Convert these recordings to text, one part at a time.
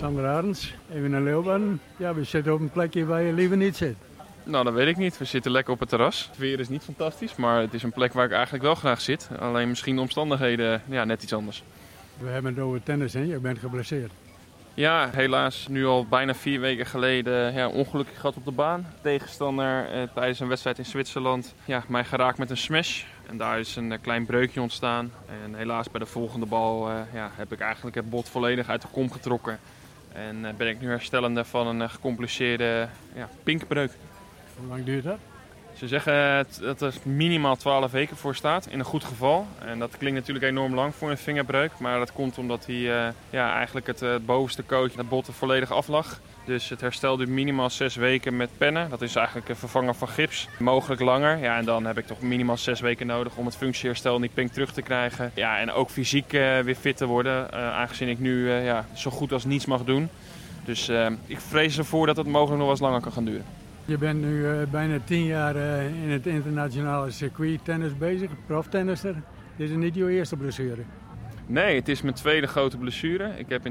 Sander Arends, even naar Leeuwarden. Ja, we zitten op een plekje waar je liever niet zit. Nou, dat weet ik niet. We zitten lekker op het terras. Het weer is niet fantastisch, maar het is een plek waar ik eigenlijk wel graag zit. Alleen misschien de omstandigheden net iets anders. We hebben het over tennis, hè? Je bent geblesseerd. Ja, helaas nu al bijna 4 weken geleden ongeluk gehad op de baan. Tegenstander tijdens een wedstrijd in Zwitserland mij geraakt met een smash. En daar is een klein breukje ontstaan. En helaas bij de volgende bal heb ik eigenlijk het bot volledig uit de kom getrokken. En ben ik nu herstellende van een gecompliceerde pinkbreuk. Hoe lang duurt dat? Ze zeggen dat er minimaal 12 weken voor staat, in een goed geval. En dat klinkt natuurlijk enorm lang voor een vingerbreuk. Maar dat komt omdat hij eigenlijk het bovenste kootje, het bot, volledig af lag. Dus het herstel duurt minimaal 6 weken met pennen. Dat is eigenlijk een vervanger van gips. Mogelijk langer. Ja, en dan heb ik toch minimaal 6 weken nodig om het functieherstel in die pink terug te krijgen. Ja, en ook fysiek weer fit te worden. Aangezien ik nu zo goed als niets mag doen. Dus ik vrees ervoor dat het mogelijk nog wel eens langer kan gaan duren. Je bent nu bijna 10 jaar in het internationale circuit tennis bezig, proftennisser. Dit is niet jouw eerste blessure. Nee, het is mijn tweede grote blessure. Ik heb in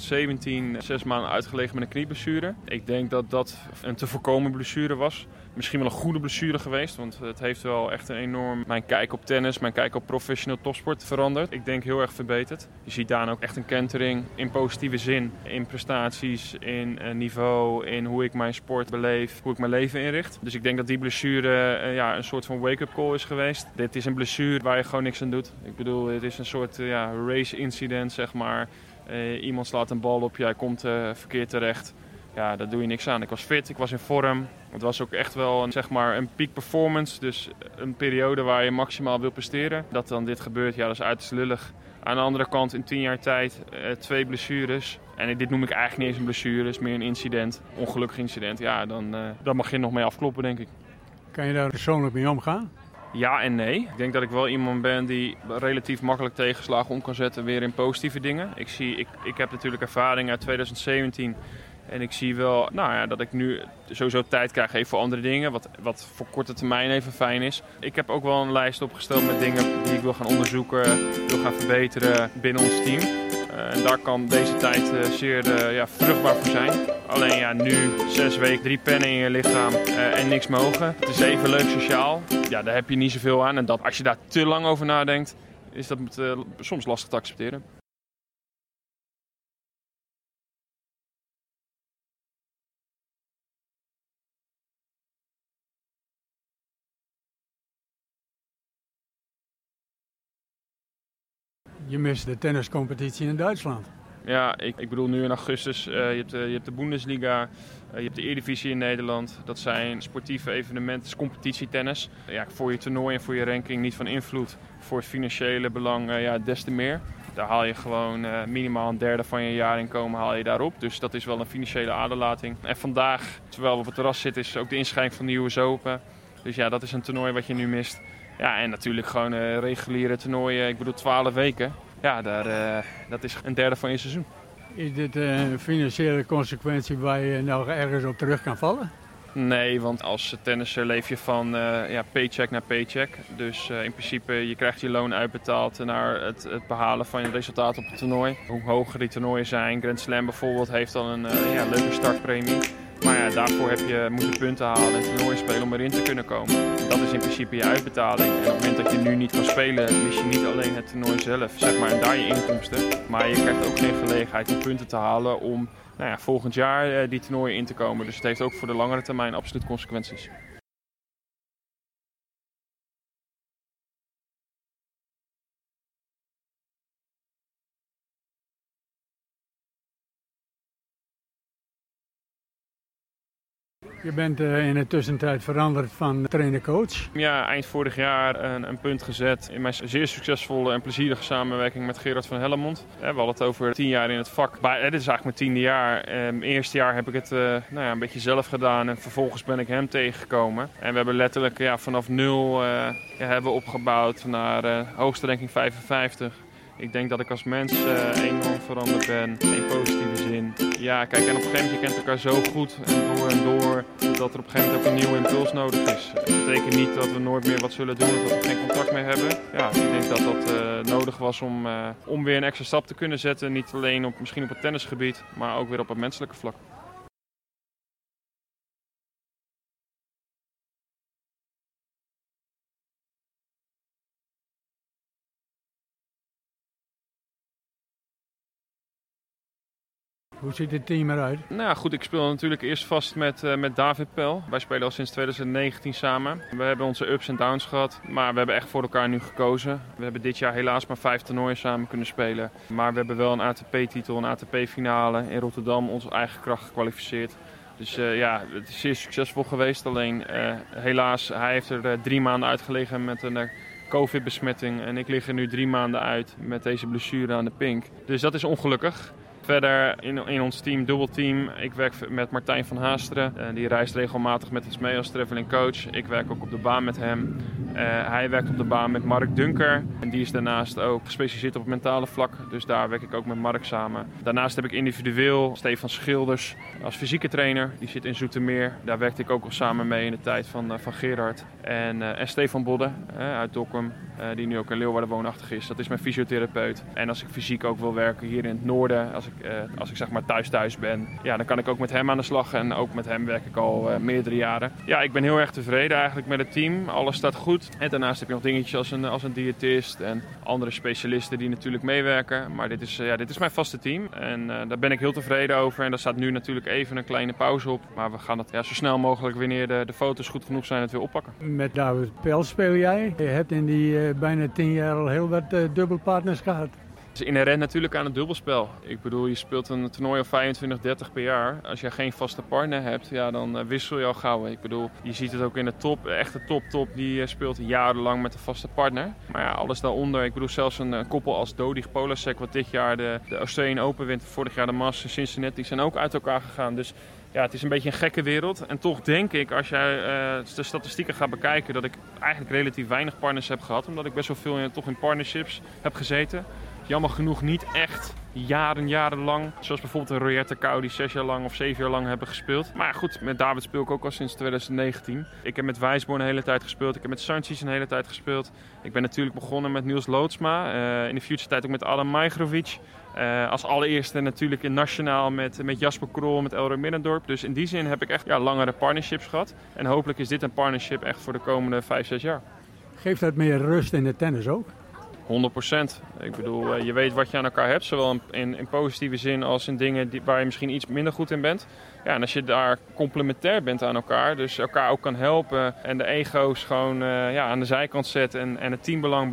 2017 6 maanden uitgelegen met een knieblessure. Ik denk dat dat een te voorkomen blessure was. Misschien wel een goede blessure geweest, want het heeft wel echt enorm mijn kijk op tennis, mijn kijk op professioneel topsport veranderd. Ik denk heel erg verbeterd. Je ziet daar ook echt een kentering in positieve zin. In prestaties, in niveau, in hoe ik mijn sport beleef, hoe ik mijn leven inricht. Dus ik denk dat die blessure een soort van wake-up call is geweest. Dit is een blessure waar je gewoon niks aan doet. Ik bedoel, het is een soort race incident, zeg maar. Iemand slaat een bal op je, hij komt verkeerd terecht. Ja, daar doe je niks aan. Ik was fit, ik was in vorm. Het was ook echt wel een peak performance. Dus een periode waar je maximaal wil presteren. Dat dan dit gebeurt, dat is uiterst lullig. Aan de andere kant, in 10 jaar tijd 2 blessures. En dit noem ik eigenlijk niet eens een blessure, het is meer een incident. Ongelukkig incident. Ja, dan mag je nog mee afkloppen, denk ik. Kan je daar persoonlijk mee omgaan? Ja en nee. Ik denk dat ik wel iemand ben die relatief makkelijk tegenslagen om kan zetten weer in positieve dingen. Ik heb natuurlijk ervaring uit 2017. En ik zie wel dat ik nu sowieso tijd krijg even voor andere dingen, wat voor korte termijn even fijn is. Ik heb ook wel een lijst opgesteld met dingen die ik wil gaan onderzoeken, wil gaan verbeteren binnen ons team. En daar kan deze tijd zeer vruchtbaar voor zijn. Alleen nu 6 weken, 3 pennen in je lichaam en niks mogen. Het is even leuk sociaal. Ja, daar heb je niet zoveel aan. En als je daar te lang over nadenkt, is dat soms lastig te accepteren. Je mist de tenniscompetitie in Duitsland. Ja, ik bedoel nu in augustus, je hebt de Bundesliga, je hebt de Eredivisie in Nederland. Dat zijn sportieve evenementen, competitietennis. Ja, voor je toernooi en voor je ranking niet van invloed. Voor het financiële belang des te meer. Daar haal je gewoon minimaal een derde van je jaarinkomen haal je daarop. Dus dat is wel een financiële aderlating. En vandaag, terwijl we op het terras zitten, is ook de inschrijving van de US Open. Dus ja, dat is een toernooi wat je nu mist. Ja, en natuurlijk gewoon reguliere toernooien. Ik bedoel 12 weken. Ja, dat is een derde van je seizoen. Is dit een financiële consequentie waar je nog ergens op terug kan vallen? Nee, want als tennisser leef je van paycheck naar paycheck. Dus in principe, je krijgt je loon uitbetaald naar het behalen van je resultaat op het toernooi. Hoe hoger die toernooien zijn, Grand Slam bijvoorbeeld, heeft dan een leuke startpremie. Maar daarvoor moet je punten halen en toernooien spelen om erin te kunnen komen. Dat is in principe je uitbetaling. En op het moment dat je nu niet kan spelen, mis je niet alleen het toernooi zelf, en daar je inkomsten. Maar je krijgt ook geen gelegenheid om punten te halen om volgend jaar die toernooien in te komen. Dus het heeft ook voor de langere termijn absoluut consequenties. Je bent in de tussentijd veranderd van trainer-coach. Ja, eind vorig jaar een punt gezet in mijn zeer succesvolle en plezierige samenwerking met Gerard van Hellemond. We hadden het over 10 jaar in het vak. Dit is eigenlijk mijn 10e jaar. Eerste jaar heb ik het een beetje zelf gedaan en vervolgens ben ik hem tegengekomen. En we hebben letterlijk vanaf 0 hebben opgebouwd naar hoogste ranking 55. Ik denk dat ik als mens enorm veranderd ben, in positieve zin. Ja, kijk, en op een gegeven moment, je kent elkaar zo goed en door, dat er op een gegeven moment ook een nieuwe impuls nodig is. Het betekent niet dat we nooit meer wat zullen doen of dat we geen contact meer hebben. Ja, ik denk dat dat nodig was om weer een extra stap te kunnen zetten. Niet alleen misschien op het tennisgebied, maar ook weer op het menselijke vlak. Hoe ziet het team eruit? Nou goed, ik speel natuurlijk eerst vast met David Pel. Wij spelen al sinds 2019 samen. We hebben onze ups en downs gehad, maar we hebben echt voor elkaar nu gekozen. We hebben dit jaar helaas maar 5 toernooien samen kunnen spelen. Maar we hebben wel een ATP-titel, een ATP-finale in Rotterdam, onze eigen kracht gekwalificeerd. Dus het is zeer succesvol geweest. Alleen helaas, hij heeft er 3 maanden uitgelegen met een COVID-besmetting. En ik lig er nu 3 maanden uit met deze blessure aan de pink. Dus dat is ongelukkig. Verder in ons team, dubbelteam, ik werk met Martijn van Haasteren. Die reist regelmatig met ons mee als traveling coach. Ik werk ook op de baan met hem. Hij werkt op de baan met Mark Dunker. En die is daarnaast ook gespecialiseerd op het mentale vlak. Dus daar werk ik ook met Mark samen. Daarnaast heb ik individueel Stefan Schilders als fysieke trainer. Die zit in Zoetermeer. Daar werkte ik ook al samen mee in de tijd van Gerard. En Stefan Bodde uit Dokkum, die nu ook in Leeuwarden woonachtig is. Dat is mijn fysiotherapeut. En als ik fysiek ook wil werken hier in het noorden, als ik zeg maar thuis ben, ja, dan kan ik ook met hem aan de slag. En ook met hem werk ik al meerdere jaren. Ja, ik ben heel erg tevreden eigenlijk met het team. Alles staat goed. En daarnaast heb je nog dingetjes als een diëtist en andere specialisten die natuurlijk meewerken. Maar dit is mijn vaste team. En daar ben ik heel tevreden over. En daar staat nu natuurlijk even een kleine pauze op. Maar we gaan het zo snel mogelijk, wanneer de foto's goed genoeg zijn, het weer oppakken. Met David Pel speel jij. Je hebt in die bijna 10 jaar al heel wat dubbelpartners gehad. Het is inherent natuurlijk aan het dubbelspel. Ik bedoel, je speelt een toernooi of 25, 30 per jaar. Als je geen vaste partner hebt, ja, dan wissel je al gauw. Ik bedoel, je ziet het ook in de top. De echte top, die speelt jarenlang met een vaste partner. Maar ja, alles daaronder. Ik bedoel, zelfs een koppel als Dodig Polasek, wat dit jaar de Australian Open wint, vorig jaar de Masters in Cincinnati, zijn ook uit elkaar gegaan. Dus ja, het is een beetje een gekke wereld. En toch denk ik, als jij de statistieken gaat bekijken, dat ik eigenlijk relatief weinig partners heb gehad. Omdat ik best wel veel in partnerships heb gezeten. Jammer genoeg niet echt jarenlang. Zoals bijvoorbeeld een Royette Kou die 6 jaar lang of 7 jaar lang hebben gespeeld. Maar goed, met David speel ik ook al sinds 2019. Ik heb met Wijsborn een hele tijd gespeeld. Ik heb met Sanchez een hele tijd gespeeld. Ik ben natuurlijk begonnen met Niels Loodsma. In de future tijd ook met Adam Majgrovic. Als allereerste natuurlijk in nationaal met Jasper Krol, met Elro Middendorp. Dus in die zin heb ik echt langere partnerships gehad. En hopelijk is dit een partnership echt voor de komende 5, 6 jaar. Geeft dat meer rust in de tennis ook? 100%. Ik bedoel, je weet wat je aan elkaar hebt, zowel in positieve zin als in dingen waar je misschien iets minder goed in bent. Ja, en als je daar complementair bent aan elkaar, dus elkaar ook kan helpen en de ego's gewoon aan de zijkant zet en het teambelang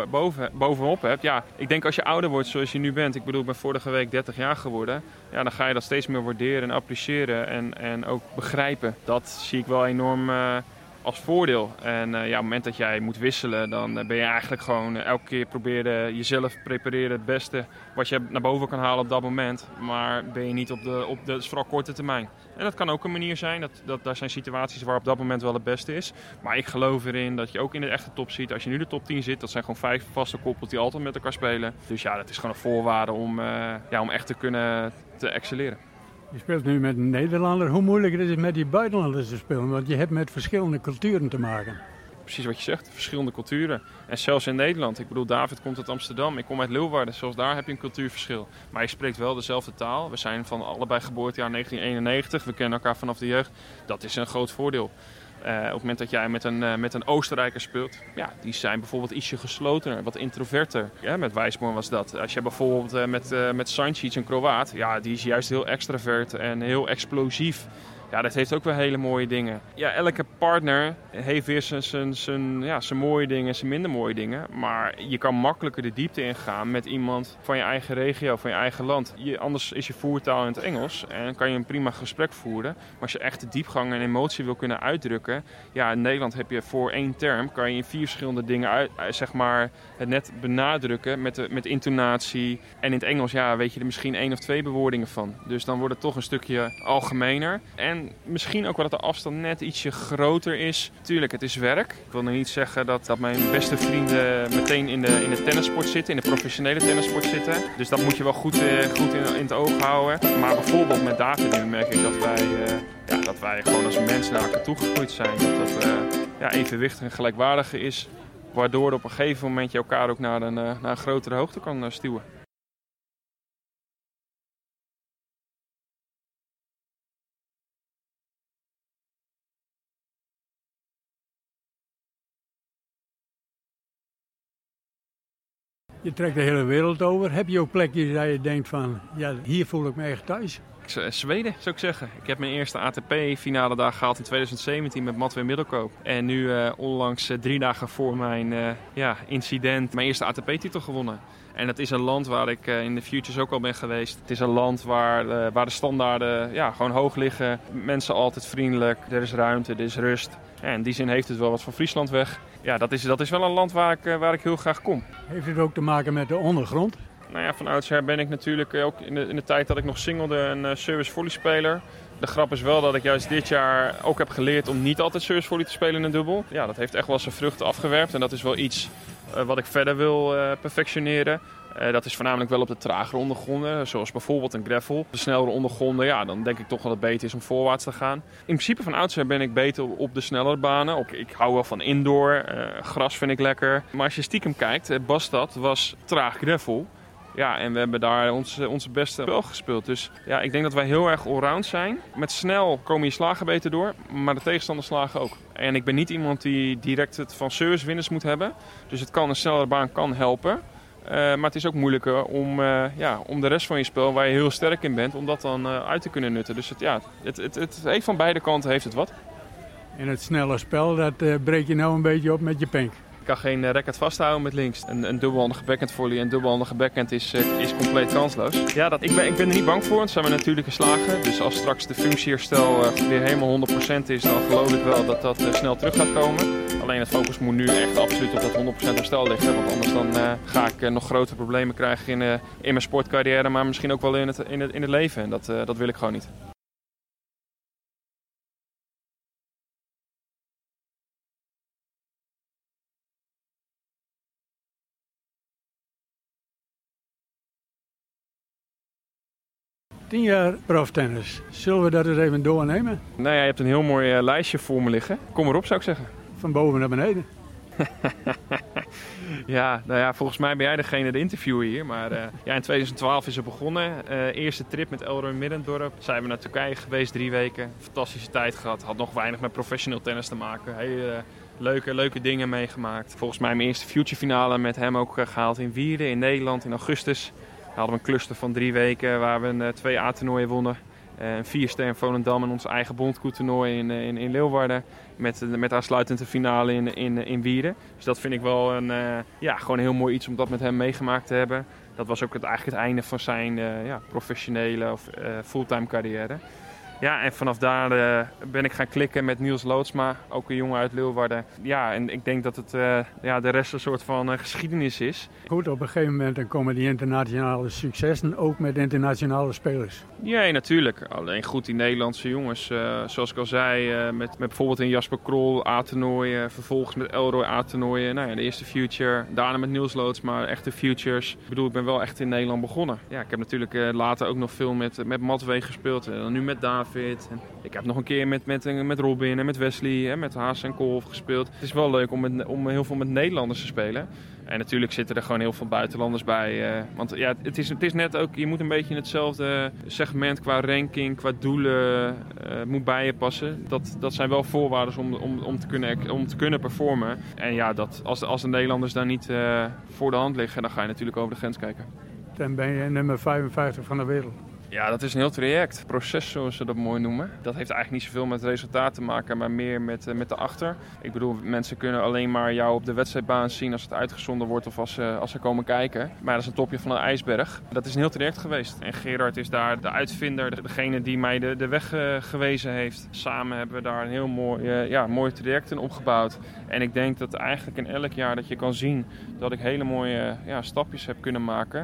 bovenop hebt. Ja, ik denk als je ouder wordt zoals je nu bent, ik bedoel, ik ben vorige week 30 jaar geworden, ja, dan ga je dat steeds meer waarderen en appreciëren en ook begrijpen. Dat zie ik wel enorm als voordeel. En op het moment dat jij moet wisselen, dan ben je eigenlijk gewoon elke keer proberen jezelf prepareren het beste wat je naar boven kan halen op dat moment. Maar ben je niet op de vooral korte termijn. En dat kan ook een manier zijn. Dat zijn situaties waar op dat moment wel het beste is. Maar ik geloof erin dat je ook in de echte top ziet. Als je nu de top 10 zit, dat zijn gewoon 5 vaste koppels die altijd met elkaar spelen. Dus ja, dat is gewoon een voorwaarde om echt te kunnen te excelleren. Je speelt nu met een Nederlander. Hoe moeilijk is het met die buitenlanders te spelen? Want je hebt met verschillende culturen te maken. Precies wat je zegt, verschillende culturen. En zelfs in Nederland. Ik bedoel, David komt uit Amsterdam, ik kom uit Leeuwarden. Zelfs daar heb je een cultuurverschil. Maar je spreekt wel dezelfde taal. We zijn van allebei geboortejaar 1991. We kennen elkaar vanaf de jeugd. Dat is een groot voordeel. Op het moment dat jij met een Oostenrijker speelt, ja, die zijn bijvoorbeeld ietsje geslotener, wat introverter. Ja, met Wijsborn was dat. Als je bijvoorbeeld met Sanchez, een Kroaat, ja, die is juist heel extravert en heel explosief. Ja, dat heeft ook wel hele mooie dingen. Ja, elke partner heeft weer zijn mooie dingen, zijn minder mooie dingen. Maar je kan makkelijker de diepte ingaan met iemand van je eigen regio, van je eigen land. Anders is je voertaal in het Engels en kan je een prima gesprek voeren. Maar als je echt de diepgang en emotie wil kunnen uitdrukken, ja, in Nederland heb je voor 1 term, kan je in 4 verschillende dingen het net benadrukken met intonatie. En in het Engels, ja, weet je er misschien 1 of 2 bewoordingen van. Dus dan wordt het toch een stukje algemener. En En misschien ook wel dat de afstand net ietsje groter is. Tuurlijk, het is werk. Ik wil nu niet zeggen dat mijn beste vrienden meteen in de tennissport zitten, in de professionele tennissport zitten. Dus dat moet je wel goed in het oog houden. Maar bijvoorbeeld met David merk ik dat wij gewoon als mensen naar elkaar toegegroeid zijn. Dat evenwichtig en gelijkwaardig is. Waardoor op een gegeven moment je elkaar ook naar een grotere hoogte kan stuwen. Je trekt de hele wereld over. Heb je ook plekjes waar je denkt van, ja, hier voel ik me echt thuis? Zweden, zou ik zeggen. Ik heb mijn eerste ATP-finale daar gehaald in 2017 met Matwee Middelkoop. En nu onlangs 3 dagen voor mijn incident mijn eerste ATP-titel gewonnen. En dat is een land waar ik in de Futures ook al ben geweest. Het is een land waar de standaarden gewoon hoog liggen. Mensen altijd vriendelijk, er is ruimte, er is rust. En in die zin heeft het wel wat van Friesland weg. Ja, dat is wel een land waar ik heel graag kom. Heeft het ook te maken met de ondergrond? Nou ja, van oudsher ben ik natuurlijk ook in de tijd dat ik nog singelde een service volley speler. De grap is wel dat ik juist dit jaar ook heb geleerd om niet altijd service volley te spelen in een dubbel. Ja, dat heeft echt wel zijn vruchten afgewerpt en dat is wel iets wat ik verder wil perfectioneren. Dat is voornamelijk wel op de tragere ondergronden, zoals bijvoorbeeld een gravel. De snellere ondergronden, ja, dan denk ik toch dat het beter is om voorwaarts te gaan. In principe van oudsher ben ik beter op de snellere banen. Ik hou wel van indoor, gras vind ik lekker. Maar als je stiekem kijkt, Bastad was traag gravel. Ja, en we hebben daar onze beste spel gespeeld. Dus ja, ik denk dat wij heel erg allround zijn. Met snel komen je slagen beter door, maar de tegenstander slagen ook. En ik ben niet iemand die direct het van service winners moet hebben. Dus een snellere baan kan helpen. Maar het is ook moeilijker om de rest van je spel, waar je heel sterk in bent, om dat dan uit te kunnen nutten. Dus het heeft van beide kanten heeft het wat. En het snelle spel, dat breek je nou een beetje op met je penk. Ik kan geen racket vasthouden met links. Een dubbelhandige backhand volley en dubbelhandige backhand is compleet kansloos. Ja, ik ben er niet bang voor. Het zijn mijn natuurlijke slagen. Dus als straks de functieherstel weer helemaal 100% is, dan geloof ik wel dat snel terug gaat komen. Alleen het focus moet nu echt absoluut op dat 100% herstel liggen. Want anders dan ga ik nog grote problemen krijgen in mijn sportcarrière, maar misschien ook wel in het leven. En dat wil ik gewoon niet. Tien jaar proftennis. Zullen we dat eens even doornemen? Nou ja, je hebt een heel mooi lijstje voor me liggen. Kom erop, zou ik zeggen. Van boven naar beneden. Ja, nou ja, volgens mij ben jij degene de interviewer hier. Maar in 2012 is het begonnen. Eerste trip met Elroy Middendorp. Zijn we naar Turkije geweest 3 weken. Fantastische tijd gehad. Had nog weinig met professioneel tennis te maken. Hele leuke dingen meegemaakt. Volgens mij mijn eerste future finale met hem ook gehaald in Wierden in Nederland in augustus. We hadden een cluster van 3 weken waar we 2 A-toernooien wonnen. Een 4-ster in Volendam en ons eigen bondkoetoernooi in Leeuwarden. Met aansluitend de finale in Wierden. Dus dat vind ik wel gewoon een heel mooi iets om dat met hem meegemaakt te hebben. Dat was ook eigenlijk het einde van zijn professionele of fulltime carrière. Ja, en vanaf daar ben ik gaan klikken met Niels Loodsma, ook een jongen uit Leeuwarden. Ja, en ik denk dat het de rest een soort van geschiedenis is. Goed, op een gegeven moment dan komen die internationale successen ook met internationale spelers. Ja, natuurlijk. Alleen goed, die Nederlandse jongens, zoals ik al zei, met bijvoorbeeld een Jasper Krol A-toernooien, vervolgens met Elroy A-toernooien. Nou ja, de eerste future, daarna met Niels Loodsma, echte futures. Ik bedoel, ik ben wel echt in Nederland begonnen. Ja, ik heb natuurlijk later ook nog veel met Matwee gespeeld en nu met David. En ik heb nog een keer met Robin en met Wesley en met Haas en Kolf gespeeld. Het is wel leuk om heel veel met Nederlanders te spelen. En natuurlijk zitten er gewoon heel veel buitenlanders bij. Want ja, het is net ook, je moet een beetje in hetzelfde segment qua ranking, qua doelen moet bij je passen. Dat zijn wel voorwaarden om te kunnen performen. En ja, als de Nederlanders daar niet voor de hand liggen, dan ga je natuurlijk over de grens kijken. Dan ben je nummer 55 van de wereld. Ja, dat is een heel traject. Proces, zoals ze dat mooi noemen. Dat heeft eigenlijk niet zoveel met het resultaat te maken, maar meer met de achter. Ik bedoel, mensen kunnen alleen maar jou op de wedstrijdbaan zien als het uitgezonden wordt of als ze komen kijken. Maar dat is een topje van een ijsberg. Dat is een heel traject geweest. En Gerard is daar de uitvinder, degene die mij de weg gewezen heeft. Samen hebben we daar een heel mooi traject in opgebouwd. En ik denk dat eigenlijk in elk jaar dat je kan zien dat ik hele mooie stapjes heb kunnen maken.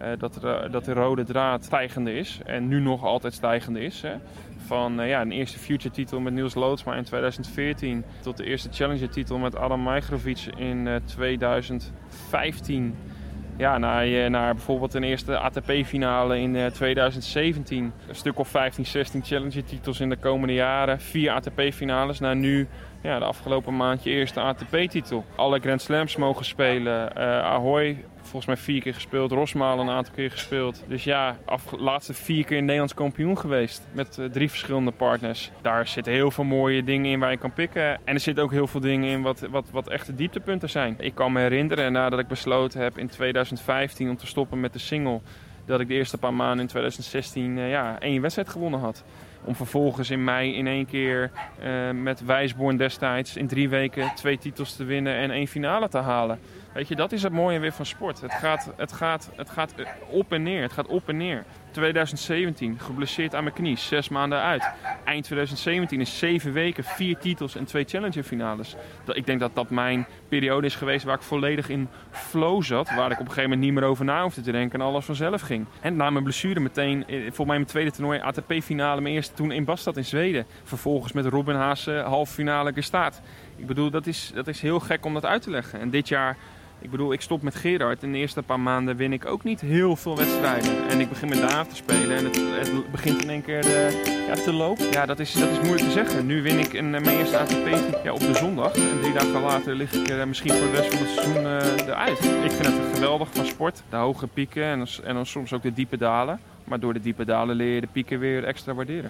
dat de rode draad stijgende is. En nu nog altijd stijgende is. Hè. Van een eerste future-titel met Niels Loodsma in 2014 tot de eerste challenger-titel met Adam Majgrovic in 2015. Ja, naar bijvoorbeeld een eerste ATP-finale in 2017. Een stuk of 15, 16 challenger-titels in de komende jaren. 4 ATP-finales. Naar nu, de afgelopen maand je eerste ATP-titel. Alle Grand Slams mogen spelen. Ahoy, volgens mij 4 keer gespeeld. Rosmalen een aantal keer gespeeld. Dus laatste 4 keer Nederlands kampioen geweest. Met 3 verschillende partners. Daar zitten heel veel mooie dingen in waar je kan pikken. En er zitten ook heel veel dingen in wat echte dieptepunten zijn. Ik kan me herinneren nadat ik besloten heb in 2015 om te stoppen met de single. Dat ik de eerste paar maanden in 2016 één wedstrijd gewonnen had. Om vervolgens in mei in 1 keer met Wijsborn destijds in 3 weken 2 titels te winnen en 1 finale te halen. Weet je, dat is het mooie weer van sport. Het gaat op en neer. Het gaat op en neer. 2017, geblesseerd aan mijn knie, 6 maanden uit. Eind 2017 is 7 weken, 4 titels en 2 challenger finales. Ik denk dat dat mijn periode is geweest waar ik volledig in flow zat. Waar ik op een gegeven moment niet meer over na hoefde te denken en alles vanzelf ging. En na mijn blessure meteen, volgens mij mijn tweede toernooi, ATP-finale, mijn eerste toen in Bastad in Zweden. Vervolgens met Robin Haase, halve finale gestaat. Ik bedoel, dat is heel gek om dat uit te leggen. En dit jaar... ik stop met Gerard. In de eerste paar maanden win ik ook niet heel veel wedstrijden. En ik begin met Dave te spelen en het begint in 1 keer te lopen. Ja, dat is moeilijk te zeggen. Nu win ik mijn eerste ATP op de zondag. En 3 dagen later lig ik misschien voor de rest van het seizoen eruit. Ik vind het geweldig van sport. De hoge pieken en dan soms ook de diepe dalen. Maar door de diepe dalen leer je de pieken weer extra waarderen.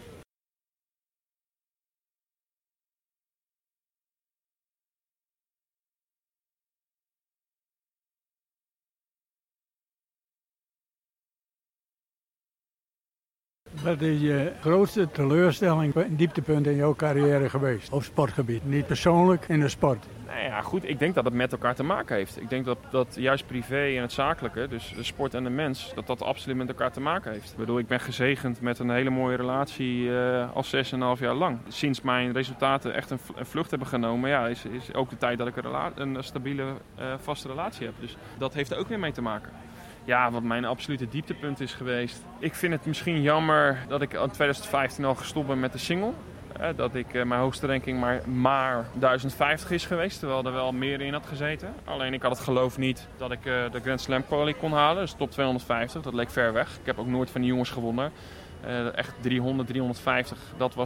Wat is je grootste teleurstelling en dieptepunt in jouw carrière geweest op sportgebied? Niet persoonlijk, in de sport. Nou ja, goed. Ik denk dat het met elkaar te maken heeft. Ik denk dat juist privé en het zakelijke, dus de sport en de mens, dat absoluut met elkaar te maken heeft. Ik bedoel, ik ben gezegend met een hele mooie relatie al 6,5 jaar lang. Sinds mijn resultaten echt een vlucht hebben genomen, is ook de tijd dat ik een stabiele, vaste relatie heb. Dus dat heeft er ook weer mee te maken. Ja, wat mijn absolute dieptepunt is geweest. Ik vind het misschien jammer dat ik in 2015 al gestopt ben met de single. Dat ik mijn hoogste ranking maar 1050 is geweest, terwijl er wel meer in had gezeten. Alleen ik had het geloof niet dat ik de Grand Slam quali kon halen, dus top 250. Dat leek ver weg. Ik heb ook nooit van die jongens gewonnen. Echt 300, 350,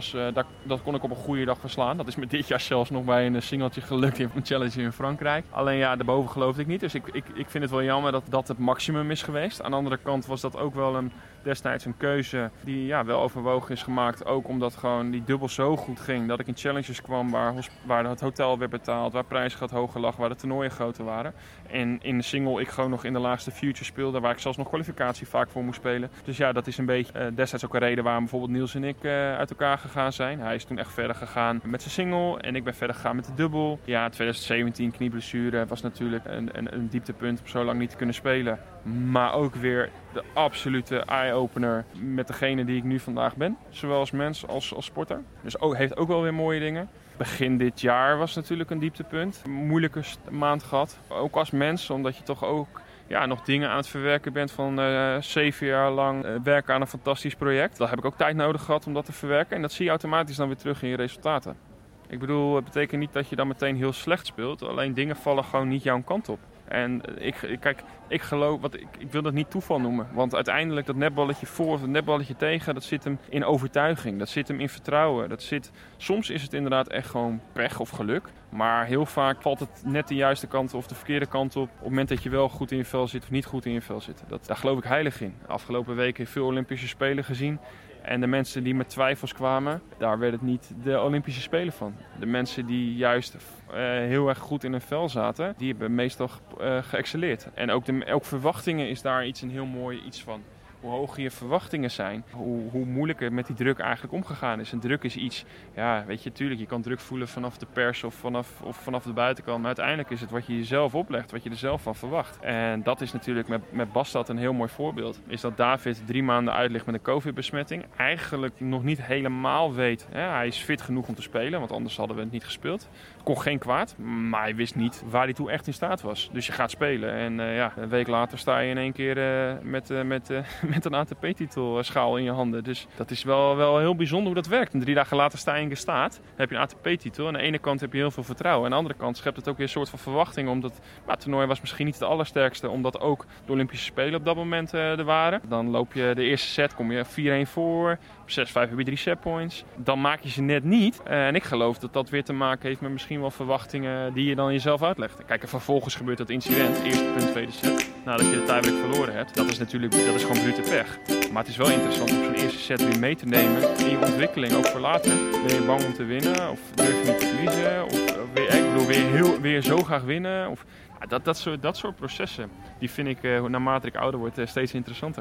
dat kon ik op een goede dag verslaan. Dat is me dit jaar zelfs nog bij een singeltje gelukt in een challenge in Frankrijk. Alleen daarboven geloofde ik niet. Dus ik vind het wel jammer dat het maximum is geweest. Aan de andere kant was dat ook wel destijds een keuze die wel overwogen is gemaakt. Ook omdat gewoon die dubbel zo goed ging. Dat ik in challenges kwam waar het hotel werd betaald, waar prijsgeld hoger lag, waar de toernooien groter waren. En in de single ik gewoon nog in de laagste future speelde, waar ik zelfs nog kwalificatie vaak voor moest spelen. Dus dat is een beetje destijds ook een reden waarom bijvoorbeeld Niels en ik uit elkaar gegaan zijn. Hij is toen echt verder gegaan met zijn single en ik ben verder gegaan met de dubbel. Ja, 2017 knieblessure was natuurlijk een dieptepunt om zo lang niet te kunnen spelen. Maar ook weer de absolute eye-opener met degene die ik nu vandaag ben. Zowel als mens als sporter. Dus heeft ook wel weer mooie dingen. Begin dit jaar was natuurlijk een dieptepunt. Een moeilijke maand gehad. Ook als mens, omdat je toch ook nog dingen aan het verwerken bent van 7 jaar lang werken aan een fantastisch project. Daar heb ik ook tijd nodig gehad om dat te verwerken. En dat zie je automatisch dan weer terug in je resultaten. Ik bedoel, het betekent niet dat je dan meteen heel slecht speelt. Alleen dingen vallen gewoon niet jouw kant op. En ik geloof, ik wil dat niet toeval noemen. Want uiteindelijk dat netballetje voor of dat netballetje tegen, dat zit hem in overtuiging. Dat zit hem in vertrouwen. Soms is het inderdaad echt gewoon pech of geluk. Maar heel vaak valt het net de juiste kant of de verkeerde kant op. Op het moment dat je wel goed in je vel zit of niet goed in je vel zit. Daar geloof ik heilig in. De afgelopen weken veel Olympische Spelen gezien. En de mensen die met twijfels kwamen, daar werd het niet de Olympische Spelen van. De mensen die juist heel erg goed in hun vel zaten, die hebben meestal geëxcelleerd. En ook verwachtingen is daar een heel mooi iets van. hoe hoger je verwachtingen zijn. Hoe moeilijker met die druk eigenlijk omgegaan is. En druk is iets, ja, weet je, tuurlijk, je kan druk voelen vanaf de pers of vanaf de buitenkant. Maar uiteindelijk is het wat je jezelf oplegt, wat je er zelf van verwacht. En dat is natuurlijk met Bastad een heel mooi voorbeeld. Is dat David 3 maanden uit ligt met een COVID-besmetting. Eigenlijk nog niet helemaal weet. Hè, hij is fit genoeg om te spelen, want anders hadden we het niet gespeeld. Kon geen kwaad, maar hij wist niet waar hij toe echt in staat was. Dus je gaat spelen en een week later sta je in één keer met een ATP-titelschaal in je handen. Dus dat is wel heel bijzonder hoe dat werkt. En 3 dagen later sta je in gestaat, heb je een ATP-titel. Aan de ene kant heb je heel veel vertrouwen. Aan de andere kant schept het ook weer een soort van verwachting. Omdat het toernooi was misschien niet het allersterkste, omdat ook de Olympische Spelen op dat moment er waren. Dan loop je de eerste set, kom je 4-1 voor. 6-5 heb je 3 setpoints. Dan maak je ze net niet. En ik geloof dat dat weer te maken heeft met misschien wel verwachtingen die je dan jezelf uitlegt. Kijk, en vervolgens gebeurt dat incident. Eerste punt, tweede set. Nadat je de tiebreak verloren hebt. Dat is gewoon brute pech. Maar het is wel interessant om zo'n eerste set weer mee te nemen in je ontwikkeling. Ook voor later. Ben je bang om te winnen? Of durf je niet te verliezen? Of weer zo graag winnen? Of, dat soort processen, die vind ik naarmate ik ouder word steeds interessanter.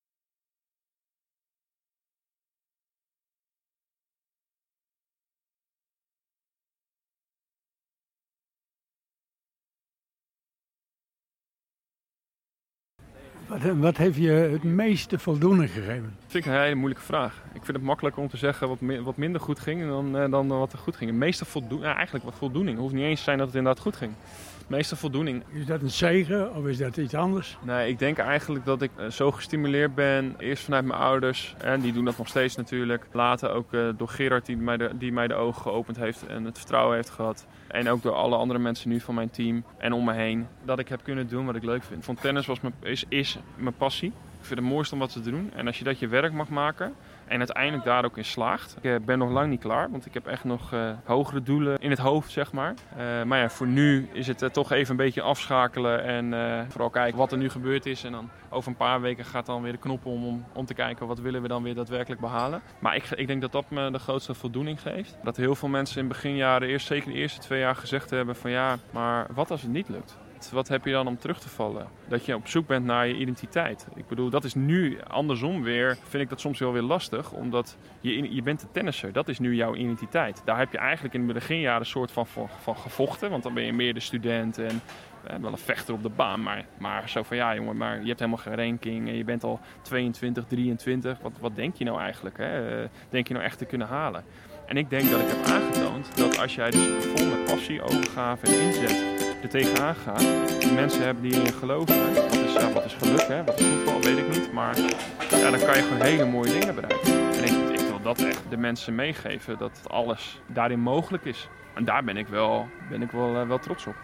Wat heeft je het meeste voldoening gegeven? Dat vind ik een hele moeilijke vraag. Ik vind het makkelijker om te zeggen wat minder goed ging dan wat er goed ging. Het meeste voldoening, eigenlijk wat voldoening. Het hoeft niet eens te zijn dat het inderdaad goed ging. De meeste voldoening. Is dat een zegen of is dat iets anders? Nee, ik denk eigenlijk dat ik zo gestimuleerd ben. Eerst vanuit mijn ouders. En die doen dat nog steeds natuurlijk. Later ook door Gerard die mij de ogen geopend heeft en het vertrouwen heeft gehad. En ook door alle andere mensen nu van mijn team en om me heen. Dat ik heb kunnen doen wat ik leuk vind. Van tennis is mijn passie. Ik vind het mooiste om wat te doen. En als je dat je werk mag maken en uiteindelijk daar ook in slaagt. Ik ben nog lang niet klaar, want ik heb echt nog hogere doelen in het hoofd, zeg maar. Maar ja, voor nu is het toch even een beetje afschakelen en vooral kijken wat er nu gebeurd is. En dan over een paar weken gaat dan weer de knop om te kijken wat willen we dan weer daadwerkelijk behalen. Maar ik denk dat dat me de grootste voldoening geeft. Dat heel veel mensen in beginjaren, zeker de eerste 2 jaar gezegd hebben van ja, maar wat als het niet lukt? Wat heb je dan om terug te vallen? Dat je op zoek bent naar je identiteit. Ik bedoel, dat is nu andersom weer, vind ik dat soms wel weer lastig. Omdat je bent de tennisser, dat is nu jouw identiteit. Daar heb je eigenlijk in de beginjaren een soort van gevochten. Want dan ben je meer de student en wel een vechter op de baan. Maar zo van ja jongen, maar je hebt helemaal geen ranking. En je bent al 22, 23. Wat denk je nou eigenlijk? Hè? Denk je nou echt te kunnen halen? En ik denk dat ik heb aangetoond dat als jij dus vol met passie, overgave en inzet er tegenaan gaat, die mensen hebben die in je geloven. Wat is geluk, hè? Wat is toeval, weet ik niet. Maar ja, dan kan je gewoon hele mooie dingen bereiken. En ik wil dat echt de mensen meegeven, dat alles daarin mogelijk is. En daar ben ik wel trots op.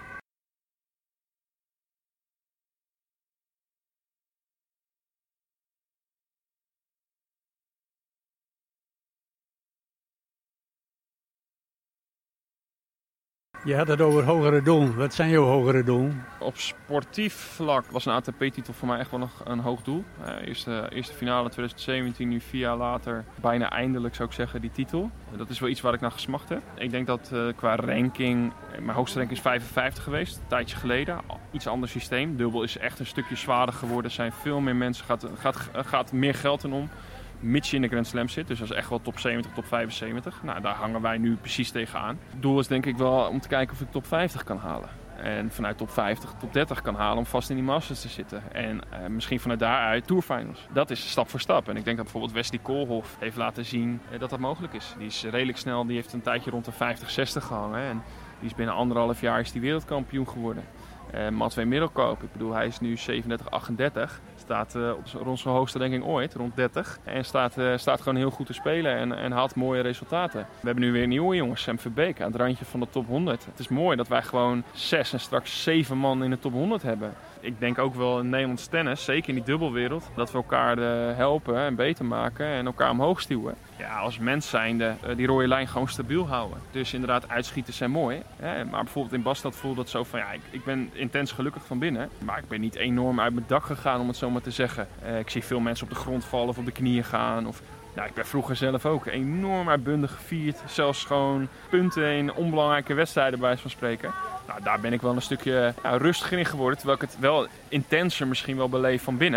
Je had het over hogere doelen. Wat zijn jouw hogere doelen? Op sportief vlak was een ATP-titel voor mij echt wel een hoog doel. Eerste finale in 2017, nu 4 jaar later bijna eindelijk zou ik zeggen die titel. Dat is wel iets waar ik naar gesmacht heb. Ik denk dat qua ranking, mijn hoogste ranking is 55 geweest, een tijdje geleden. Iets ander systeem. Dubbel is echt een stukje zwaarder geworden. Er zijn veel meer mensen, gaat meer geld in om. Mits je in de Grand Slam zit, dus dat is echt wel top 70, top 75. Nou, daar hangen wij nu precies tegenaan. Het doel is denk ik wel om te kijken of ik top 50 kan halen. En vanuit top 50, top 30 kan halen om vast in die Masters te zitten. En misschien vanuit daaruit Tourfinals. Dat is stap voor stap. En ik denk dat bijvoorbeeld Wesley Koolhof heeft laten zien dat dat mogelijk is. Die is redelijk snel, die heeft een tijdje rond de 50, 60 gehangen. En die is binnen 1,5 jaar is die wereldkampioen geworden. Matwee Middelkoop, ik bedoel hij is nu 37, 38. Staat rond zijn hoogste ranking ooit, rond 30. En staat gewoon heel goed te spelen en haalt mooie resultaten. We hebben nu weer nieuwe jongens, Sam Verbeek aan het randje van de top 100. Het is mooi dat wij gewoon 6 en straks 7 man in de top 100 hebben. Ik denk ook wel in Nederlands tennis, zeker in die dubbelwereld, dat we elkaar helpen en beter maken en elkaar omhoog stuwen. Ja, als mens zijnde die rode lijn gewoon stabiel houden. Dus inderdaad, uitschieters zijn mooi. Hè? Maar bijvoorbeeld in Bastad voelde het zo van ja, ik ben intens gelukkig van binnen. Maar ik ben niet enorm uit mijn dak gegaan om het zo maar te zeggen. Ik zie veel mensen op de grond vallen of op de knieën gaan. Ik ben vroeger zelf ook enorm uitbundig gevierd. Zelfs gewoon punten in onbelangrijke wedstrijden bij wijze van spreken. Nou, daar ben ik wel een stukje rustiger in geworden. Terwijl ik het wel intenser misschien wel beleef van binnen.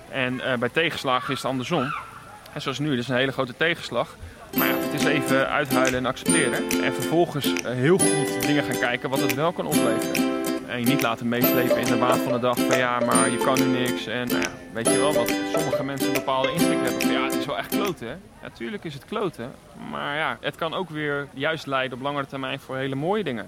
En bij tegenslagen is het andersom. En zoals nu, dat is een hele grote tegenslag. Maar ja, het is even uithuilen en accepteren. En vervolgens heel goed dingen gaan kijken wat het wel kan opleveren. En je niet laten meeslepen in de waan van de dag van ja, maar je kan nu niks. En nou ja, weet je wel, wat sommige mensen een bepaalde insteek hebben van ja, het is wel echt kloten, hè. Ja, tuurlijk is het kloten. Maar ja, het kan ook weer juist leiden op langere termijn voor hele mooie dingen.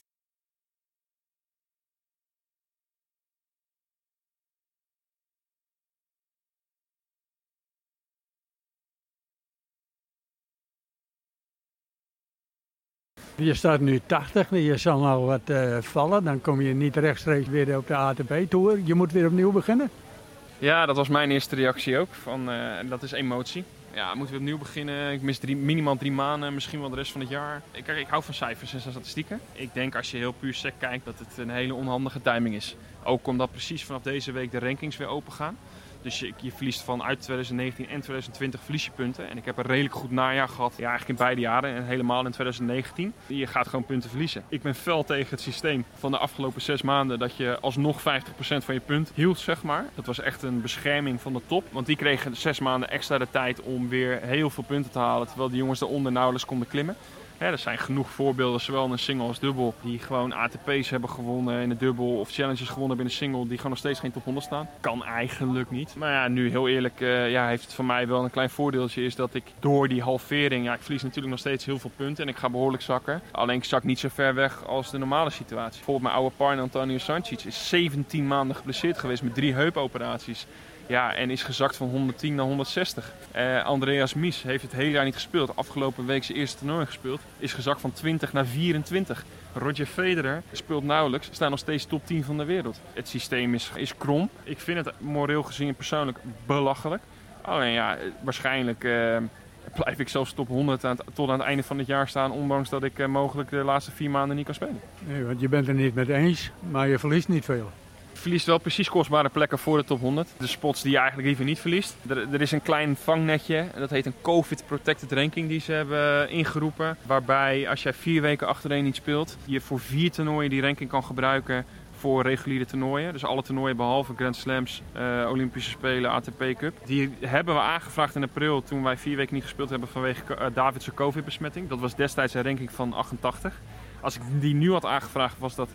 Je staat nu 80, je zal nou wat vallen. Dan kom je niet rechtstreeks weer op de ATP-tour. Je moet weer opnieuw beginnen. Ja, dat was mijn eerste reactie ook. Dat is emotie. Ja, moeten we opnieuw beginnen. Ik mis minimaal 3 maanden, misschien wel de rest van het jaar. Ik hou van cijfers en statistieken. Ik denk als je heel puur sec kijkt dat het een hele onhandige timing is. Ook omdat precies vanaf deze week de rankings weer open gaan. Dus je verliest uit 2019 en 2020 verlies je punten. En ik heb een redelijk goed najaar gehad. Ja, eigenlijk in beide jaren en helemaal in 2019. Je gaat gewoon punten verliezen. Ik ben fel tegen het systeem van de afgelopen 6 maanden dat je alsnog 50% van je punt hield, zeg maar. Dat was echt een bescherming van de top. Want die kregen 6 maanden extra de tijd om weer heel veel punten te halen. Terwijl de jongens daaronder nauwelijks konden klimmen. Ja, er zijn genoeg voorbeelden, zowel in een single als dubbel, die gewoon ATP's hebben gewonnen in de dubbel of challenges gewonnen hebben in een single, die gewoon nog steeds geen top 100 staan. Kan eigenlijk niet. Maar ja, nu heel eerlijk heeft het voor mij wel een klein voordeeltje, is dat ik door die halvering, ik verlies natuurlijk nog steeds heel veel punten en ik ga behoorlijk zakken. Alleen ik zak niet zo ver weg als de normale situatie. Bijvoorbeeld mijn oude partner Antonio Sancic is 17 maanden geblesseerd geweest met 3 heupoperaties. Ja, en is gezakt van 110 naar 160. Andreas Mies heeft het hele jaar niet gespeeld. Afgelopen week zijn eerste toernooi gespeeld. Is gezakt van 20 naar 24. Roger Federer speelt nauwelijks. Staat nog steeds top 10 van de wereld. Het systeem is krom. Ik vind het moreel gezien persoonlijk belachelijk. Alleen ja, waarschijnlijk blijf ik zelfs top 100 tot aan het einde van het jaar staan. Ondanks dat ik mogelijk de laatste 4 maanden niet kan spelen. Nee, want je bent er niet mee eens, maar je verliest niet veel. Je verliest wel precies kostbare plekken voor de top 100. De spots die je eigenlijk liever niet verliest. Er is een klein vangnetje. Dat heet een COVID Protected Ranking die ze hebben ingeroepen. Waarbij als jij 4 weken achtereen niet speelt, je voor 4 toernooien die ranking kan gebruiken voor reguliere toernooien. Dus alle toernooien behalve Grand Slams, Olympische Spelen, ATP Cup. Die hebben we aangevraagd in april toen wij 4 weken niet gespeeld hebben vanwege Davidse COVID-besmetting. Dat was destijds een ranking van 88. Als ik die nu had aangevraagd was dat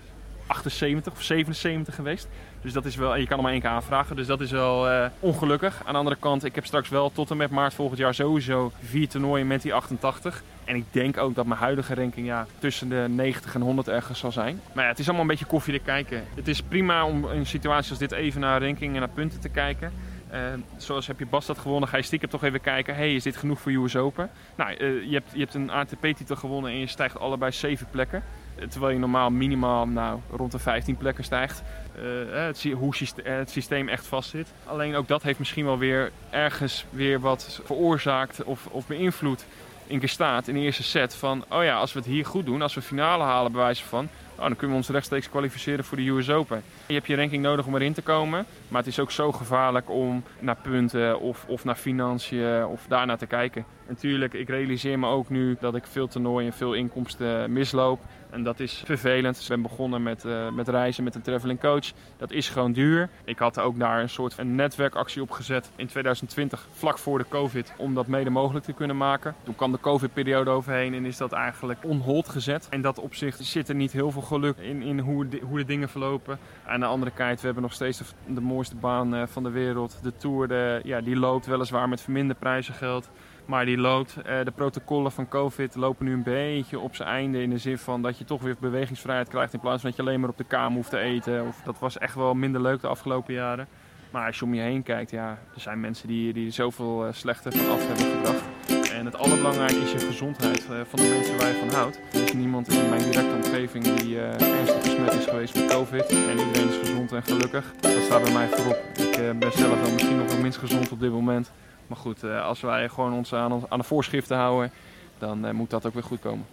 78 of 77 geweest. Dus dat is wel, je kan hem maar 1 keer aanvragen. Dus dat is wel ongelukkig. Aan de andere kant, ik heb straks wel tot en met maart volgend jaar sowieso 4 toernooien met die 88. En ik denk ook dat mijn huidige ranking tussen de 90 en 100 ergens zal zijn. Maar ja, het is allemaal een beetje koffiedik kijken. Het is prima om in situaties als dit even naar ranking en naar punten te kijken. Zoals heb je Bastad gewonnen, ga je stiekem toch even kijken. Is dit genoeg voor US Open? Nou, je hebt een ATP-titel gewonnen en je stijgt allebei 7 plekken. Terwijl je normaal minimaal rond de 15 plekken stijgt. Hoe het systeem echt vastzit. Alleen ook dat heeft misschien wel weer ergens weer wat veroorzaakt of beïnvloed in gestaat in de eerste set. Van, als we het hier goed doen, als we finale halen bij wijze van, dan kunnen we ons rechtstreeks kwalificeren voor de US Open. Je hebt je ranking nodig om erin te komen. Maar het is ook zo gevaarlijk om naar punten of naar financiën of daarnaar te kijken. Natuurlijk, ik realiseer me ook nu dat ik veel toernooien en veel inkomsten misloop. En dat is vervelend. Ik ben begonnen met reizen met een traveling coach. Dat is gewoon duur. Ik had ook daar een soort van netwerkactie op gezet in 2020, vlak voor de COVID, om dat mede mogelijk te kunnen maken. Toen kwam de COVID-periode overheen en is dat eigenlijk on hold gezet. In dat opzicht zit er niet heel veel geluk in hoe de dingen verlopen. Aan de andere kant, we hebben nog steeds de mooiste baan van de wereld. De Tour, die loopt weliswaar met verminderd prijzengeld. Maar die loopt. De protocollen van COVID lopen nu een beetje op zijn einde. In de zin van dat je toch weer bewegingsvrijheid krijgt in plaats van dat je alleen maar op de kamer hoeft te eten. Dat was echt wel minder leuk de afgelopen jaren. Maar als je om je heen kijkt, er zijn mensen die er zoveel slechter van af hebben gebracht. En het allerbelangrijkste is je gezondheid van de mensen waar je van houdt. Er is niemand in mijn directe omgeving die ernstig besmet is geweest met COVID. En iedereen is gezond en gelukkig. Dat staat bij mij voorop. Ik ben zelf wel misschien nog wel minst gezond op dit moment. Maar goed, als wij gewoon ons aan de voorschriften houden, dan moet dat ook weer goed komen.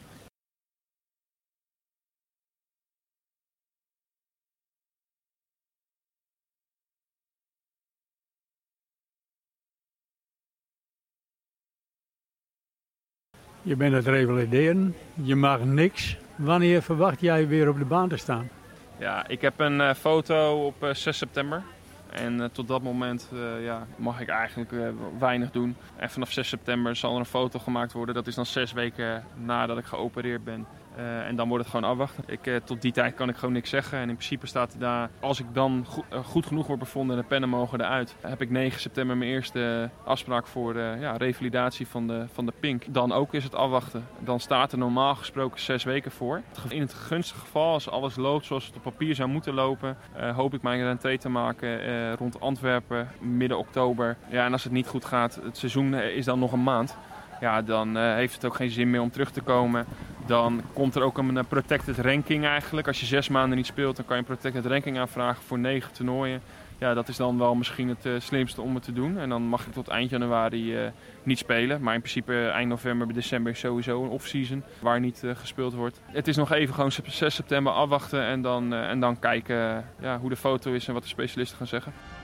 Je bent het revalideren, je mag niks. Wanneer verwacht jij weer op de baan te staan? Ja, ik heb een foto op 6 september. En tot dat moment mag ik eigenlijk weinig doen. En vanaf 6 september zal er een foto gemaakt worden. Dat is dan 6 weken nadat ik geopereerd ben. En dan wordt het gewoon afwachten. Tot die tijd kan ik gewoon niks zeggen. En in principe staat er daar, als ik dan goed genoeg word bevonden en de pennen mogen eruit, heb ik 9 september mijn eerste afspraak voor revalidatie van de pink. Dan ook is het afwachten. Dan staat er normaal gesproken 6 weken voor. In het gunstige geval, als alles loopt zoals het op papier zou moeten lopen, hoop ik mijn rentree te maken rond Antwerpen, midden oktober. Ja, en als het niet goed gaat, het seizoen is dan nog een maand. Ja, dan heeft het ook geen zin meer om terug te komen. Dan komt er ook een protected ranking eigenlijk. Als je 6 maanden niet speelt, dan kan je een protected ranking aanvragen voor 9 toernooien. Ja, dat is dan wel misschien het slimste om het te doen. En dan mag ik tot eind januari niet spelen. Maar in principe eind november, december is sowieso een off-season waar niet gespeeld wordt. Het is nog even gewoon 6 september afwachten en dan kijken hoe de foto is en wat de specialisten gaan zeggen.